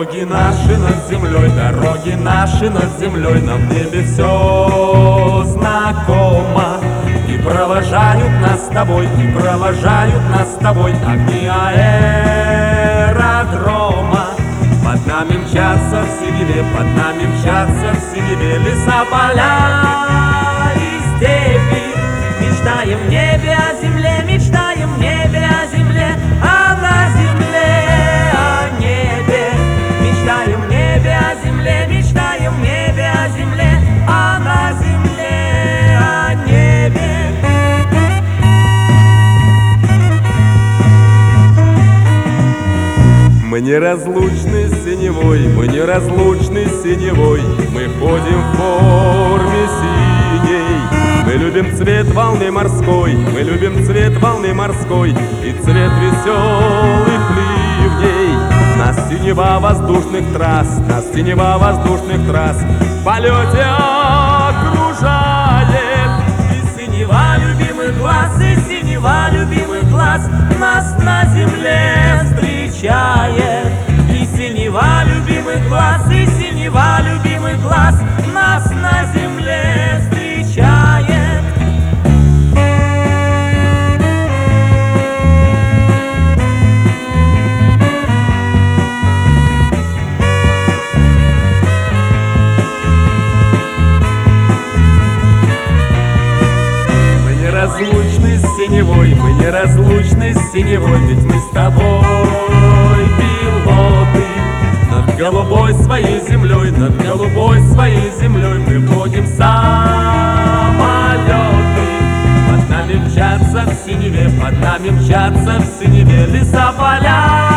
Дороги наши над землей, дороги наши над землей, нам в небе все знакомо. И провожают нас с тобой, и провожают нас с тобой огни аэродрома. Под нами мчатся в синеве, под нами мчатся в синеве леса, поля и степи. Мечтаем в небе о земле, мечтаем в небе о земле, а на земле о небе. Мечтаем в небе о земле, мечтаем в небе о земле, а на земле о небе. Мы неразлучны с синевой, мы неразлучны с синевой, мы ходим в форме синей. Мы любим цвет волны морской, мы любим цвет волны морской и цвет веселых ливней. Нас синева воздушных трасс, нас синева воздушных трасс в полете окружает. И синева любимых глаз, и синева любимых глаз нас на земле встречает. И синева любимых глаз, и синева любимых глаз нас на земле встречает. Мы неразлучны с синевой, мы неразлучны с синевой, ведь мы с тобой пилоты. Над голубой своей землей, над голубой своей землей мы вводим самолеты. Под нами мчатся в синеве, под нами мчатся в синеве леса, поля